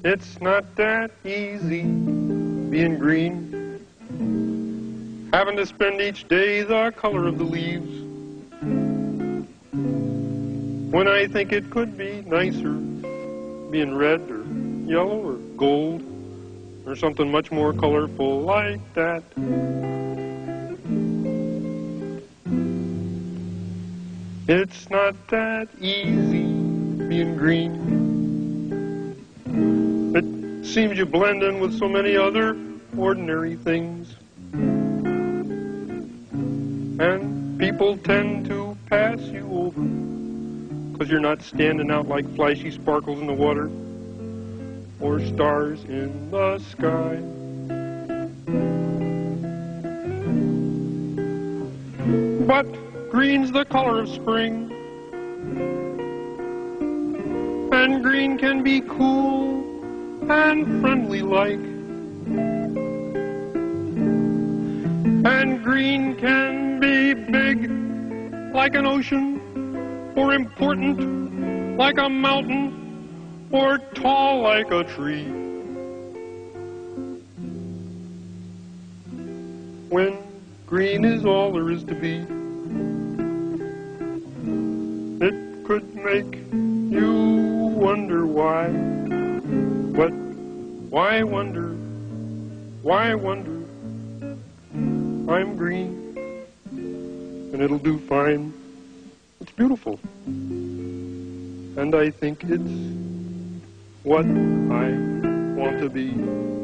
It's not that easy being green, having to spend each day the color of the leaves, when I think it could be nicer being red or yellow or gold or something much more colorful like that. It's not that easy being green. It seems you blend in with so many other ordinary things, and people tend to pass you over because you're not standing out like flashy sparkles in the water or stars in the sky. But green's the color of spring, and green can be cool and friendly like, and green can be big like an ocean, or important like a mountain, or tall like a tree. When green is all there is to be, it could make you wonder why. But why wonder? Why wonder? I'm green, and it'll do fine. It's beautiful, and I think it's what I want to be.